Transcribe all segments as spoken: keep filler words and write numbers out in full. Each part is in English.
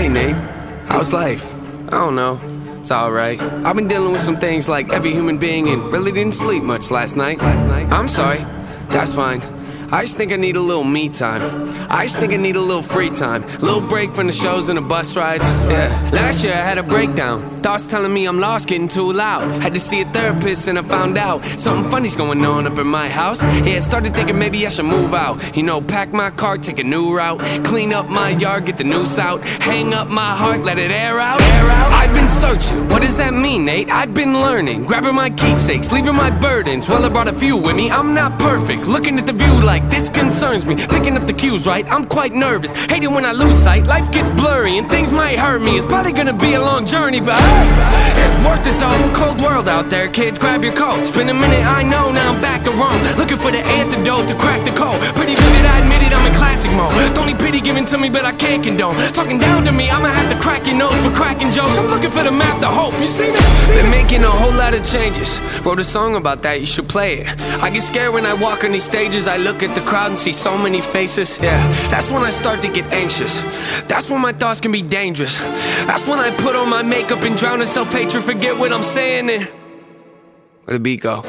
Hey Nate, how's life? I don't know, it's alright. I've been dealing with some things like every human being and really didn't sleep much last night. I'm sorry, that's fine. I just think I need a little me time. I just think I need a little free time. Little break from the shows and the bus rides. Yeah. Last year I had a breakdown. Thoughts telling me I'm lost, getting too loud. Had to see a therapist and I found out something funny's going on up in my house. Yeah, started thinking maybe I should move out. You know, pack my car, take a new route. Clean up my yard, get the noose out. Hang up my heart, let it air out. Air out. I've been searching, what does that mean, Nate? I've been learning, grabbing my keepsakes, leaving my burdens. Well, I brought a few with me, I'm not perfect. Looking at the view like this concerns me. Picking up the cues right, I'm quite nervous. Hate it when I lose sight, life gets blurry and things might hurt me. It's probably gonna be a long journey, but hey, it's worth it though. Cold world out there, kids, grab your coats. Been a minute, I know, now I'm back to Rome. Looking for the antidote to crack the code. Pretty vivid, I admit it, I'm in classic mode. The only pity given to me, but I can't condone. Talking down to me, I'ma have to crack your nose for cracking jokes. I'm looking for the map, the hope, you see me? Been making a whole lot of changes. Wrote a song about that, you should play it. I get scared when I walk on these stages. I look at the crowd and see so many faces. Yeah, that's when I start to get anxious. That's when my thoughts can be dangerous. That's when I put on my makeup and drown in self-hatred. Forget what I'm saying and where'd the beat go?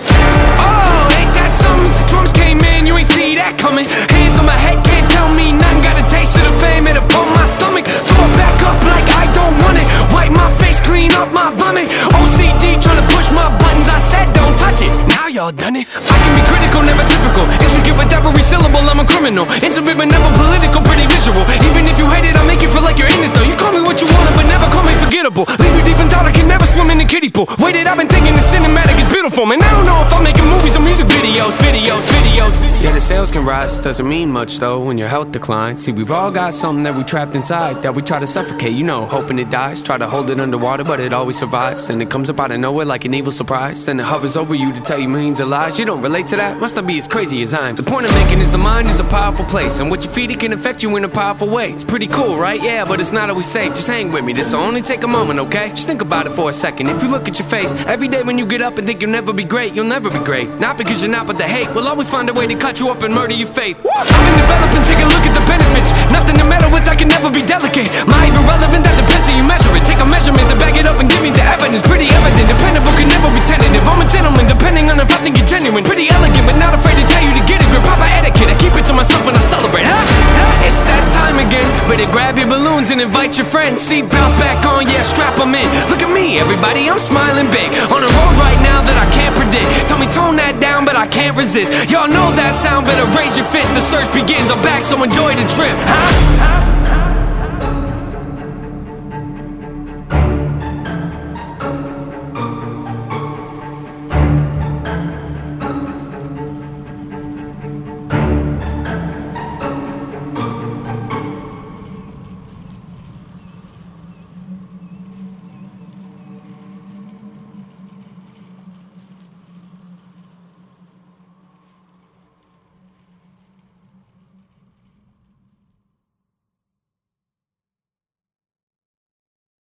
Oh, ain't that something? Drums came in, you ain't see that coming. Hands on my head, can't tell me nothing. Got a taste of the fame, it upon my stomach. Throw it back up like I don't want it. Wipe my face, clean up my vomit. O C D trying to push my buttons. I said don't touch it, now y'all done it. I can be critical, never typical. Intricate with every syllable, I'm a criminal. Intimate but never political, pretty visual. Even if you hate it, I'll make you feel like you're in it though. You call me what you want, but never call me forgettable. Leave you deep in thought, I can never swim in the kiddie pool. Waited, I've been thinking the cinematic is beautiful. Man, I don't know if I'm making movies or music videos. Videos, videos. Yeah, the sales can rise, doesn't mean much though when your health declines. See, we've all got something that we trapped inside that we try to suffocate, you know, hoping it dies. Try to hold it underwater, but it always survives. And it comes up out of nowhere like an evil surprise. Then it hovers over you to tell you millions of lies. You don't relate to that? Must not be as crazy as I am. The point I'm making is the mind is a powerful place, and what you feed it can affect you in a powerful way. It's pretty cool, right? Yeah, but it's not always safe. Just hang with me, this'll only take a moment, okay? Just think about it for a second. If you look at your face every day when you get up and think you'll never be great, you'll never be great. Not because you're not, but the hate will always find a way to cut you up and murder your faith. I've been developing, take a look at the benefits. Nothing to meddle with, I can never be delicate. My even relevant, that depends how you measure it. Take a measurement to back it up and give me the evidence. Pretty evident, dependable can never be tentative. I'm a gentleman, depending on if I think you're genuine. Pretty elegant, but not afraid to tell you to get it. Grip proper etiquette, I keep it to myself when I celebrate, huh? It's that time again, better grab your balloons and invite your friends. Seat belts back on, yeah, strap them in. Look at me, everybody, I'm smiling big. On a road right now that I can't predict. Tell me tone that down, but I can't resist. Y'all know that sound, better raise your fist. The search begins, I'm back, so enjoy the trip, huh?